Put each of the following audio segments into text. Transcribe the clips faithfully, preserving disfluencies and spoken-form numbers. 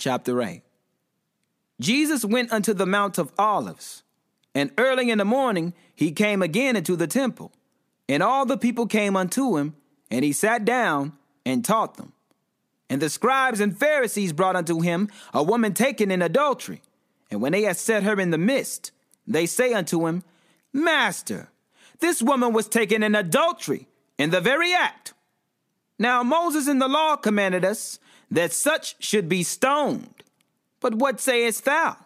chapter eight. Jesus went unto the Mount of Olives, and early in the morning he came again into the temple, and all the people came unto him, and he sat down and taught them. And the scribes and Pharisees brought unto him a woman taken in adultery, and when they had set her in the midst, they say unto him, Master, this woman was taken in adultery in the very act. Now Moses in the law commanded us that such should be stoned. But what sayest thou?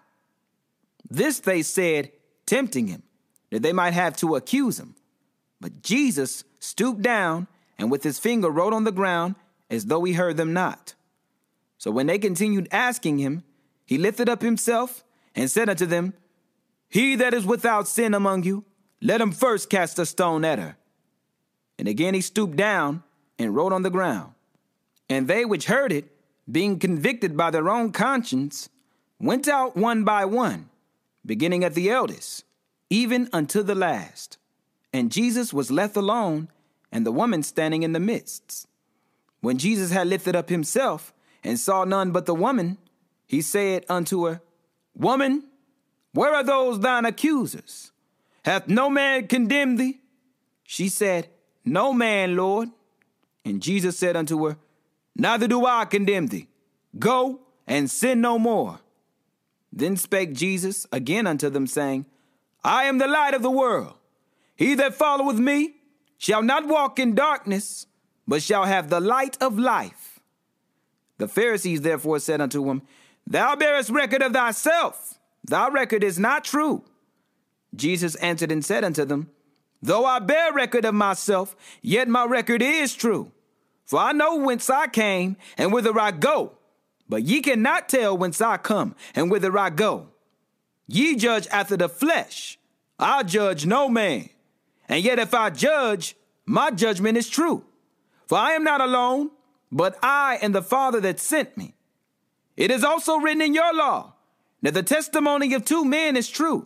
This they said, tempting him, that they might have to accuse him. But Jesus stooped down, and with his finger wrote on the ground, as though he heard them not. So when they continued asking him, he lifted up himself, and said unto them, He that is without sin among you, let him first cast a stone at her. And again he stooped down, and wrote on the ground. And they which heard it, being convicted by their own conscience, went out one by one, beginning at the eldest, even unto the last. And Jesus was left alone, and the woman standing in the midst. When Jesus had lifted up himself, and saw none but the woman, he said unto her, Woman, where are those thine accusers? Hath no man condemned thee? She said, No man, Lord. And Jesus said unto her, Neither do I condemn thee. Go and sin no more. Then spake Jesus again unto them, saying, I am the light of the world. He that followeth me shall not walk in darkness, but shall have the light of life. The Pharisees therefore said unto him, Thou bearest record of thyself. Thy record is not true. Jesus answered and said unto them, Though I bear record of myself, yet my record is true. For I know whence I came and whither I go, but ye cannot tell whence I come and whither I go. Ye judge after the flesh. I judge no man. And yet if I judge, my judgment is true. For I am not alone, but I and the Father that sent me. It is also written in your law that the testimony of two men is true.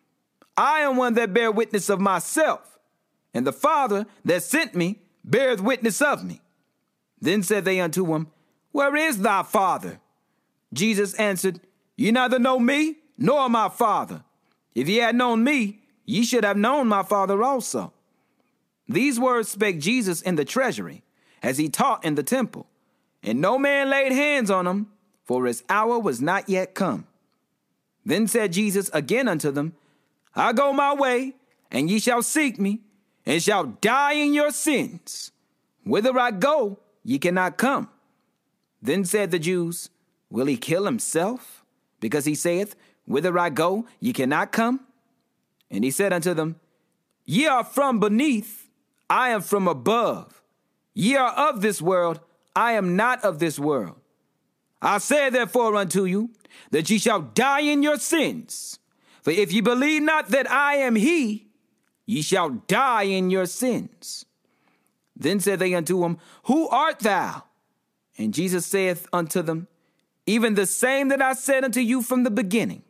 I am one that bear witness of myself, and the Father that sent me beareth witness of me. Then said they unto him, Where is thy Father? Jesus answered, Ye neither know me, nor my Father. If ye had known me, ye should have known my Father also. These words spake Jesus in the treasury, as he taught in the temple. And no man laid hands on him, for his hour was not yet come. Then said Jesus again unto them, I go my way, and ye shall seek me, and shall die in your sins. Whither I go, ye cannot come. Then said the Jews, Will he kill himself? Because he saith, Whither I go, ye cannot come. And he said unto them, Ye are from beneath, I am from above. Ye are of this world, I am not of this world. I say therefore unto you, that ye shall die in your sins. For if ye believe not that I am he, ye shall die in your sins. Then said they unto him, Who art thou? And Jesus saith unto them, Even the same that I said unto you from the beginning.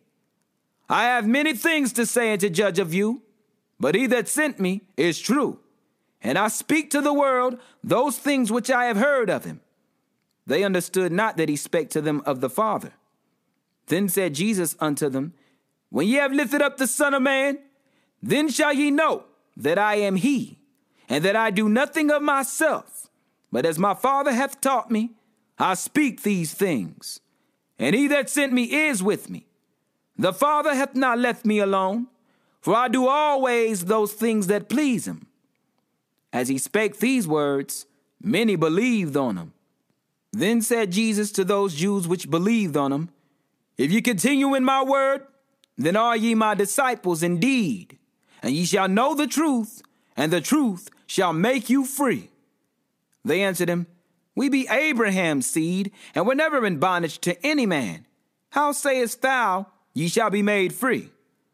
I have many things to say and to judge of you, but he that sent me is true, and I speak to the world those things which I have heard of him. They understood not that he spake to them of the Father. Then said Jesus unto them, When ye have lifted up the Son of Man, then shall ye know that I am he, and that I do nothing of myself, but as my Father hath taught me, I speak these things. And he that sent me is with me. The Father hath not left me alone, for I do always those things that please him. As he spake these words, many believed on him. Then said Jesus to those Jews which believed on him, If ye continue in my word, then are ye my disciples indeed, and ye shall know the truth, and the truth shall make you free. They answered him, We be Abraham's seed, and were never in bondage to any man. How sayest thou, ye shall be made free?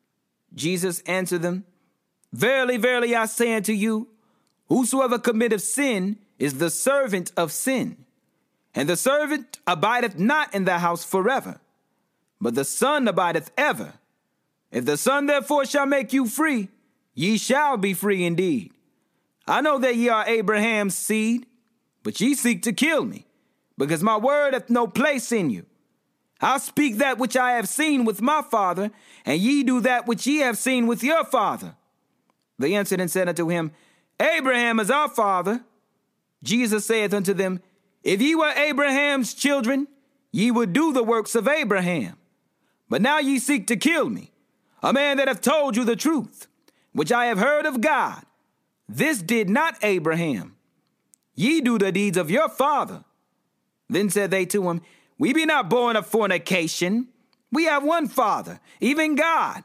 Jesus answered them, Verily, verily, I say unto you, whosoever committeth sin is the servant of sin. And the servant abideth not in the house forever, but the Son abideth ever. If the Son therefore shall make you free, ye shall be free indeed. I know that ye are Abraham's seed, but ye seek to kill me, because my word hath no place in you. I speak that which I have seen with my father, and ye do that which ye have seen with your father. They answered and said unto him, Abraham is our father. Jesus saith unto them, If ye were Abraham's children, ye would do the works of Abraham. But now ye seek to kill me, a man that hath told you the truth, which I have heard of God. This did not Abraham. Ye do the deeds of your father. Then said they to him, We be not born of fornication. We have one Father, even God.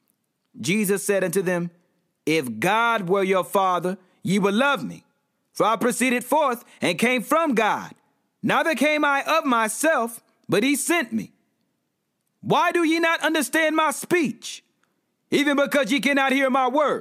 Jesus said unto them, If God were your Father, ye would love me. For I proceeded forth and came from God. Neither came I of myself, but he sent me. Why do ye not understand my speech? Even because ye cannot hear my word.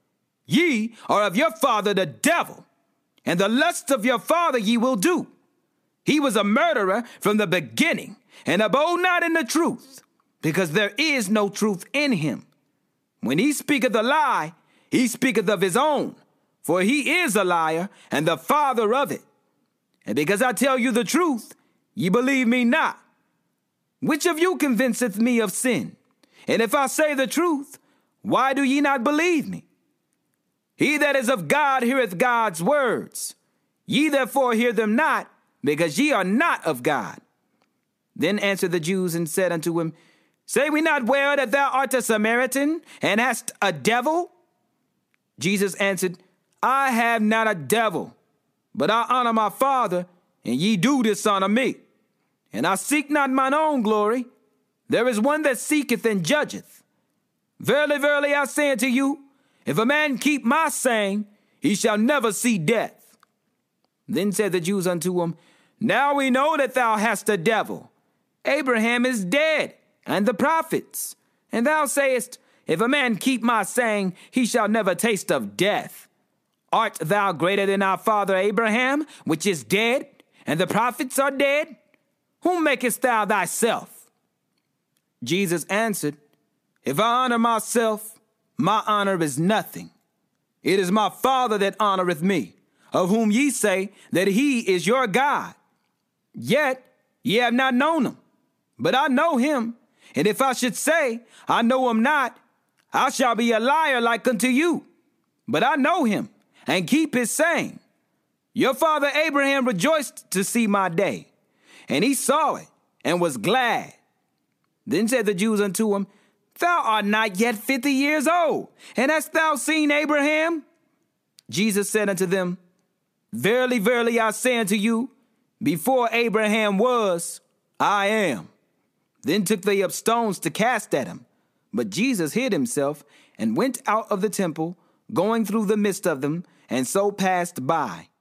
Ye are of your father the devil, and the lusts of your father ye will do. He was a murderer from the beginning, and abode not in the truth, because there is no truth in him. When he speaketh a lie, he speaketh of his own, for he is a liar, and the father of it. And because I tell you the truth, ye believe me not. Which of you convinceth me of sin? And if I say the truth, why do ye not believe me? He that is of God heareth God's words. Ye therefore hear them not, because ye are not of God. Then answered the Jews and said unto him, Say we not well that thou art a Samaritan, and hast a devil? Jesus answered, I have not a devil, but I honor my Father, and ye do dishonor me. And I seek not mine own glory. There is one that seeketh and judgeth. Verily, verily, I say unto you, if a man keep my saying, he shall never see death. Then said the Jews unto him, Now we know that thou hast a devil. Abraham is dead, and the prophets. And thou sayest, If a man keep my saying, he shall never taste of death. Art thou greater than our father Abraham, which is dead, and the prophets are dead? Whom makest thou thyself? Jesus answered, If I honor myself, my honor is nothing. It is my Father that honoreth me, of whom ye say that he is your God. Yet ye have not known him, but I know him. And if I should say, I know him not, I shall be a liar like unto you. But I know him, and keep his saying. Your father Abraham rejoiced to see my day, and he saw it, and was glad. Then said the Jews unto him, Thou art not yet fifty years old, and hast thou seen Abraham? Jesus said unto them, Verily, verily, I say unto you, before Abraham was, I am. Then took they up stones to cast at him. But Jesus hid himself, and went out of the temple, going through the midst of them, and so passed by.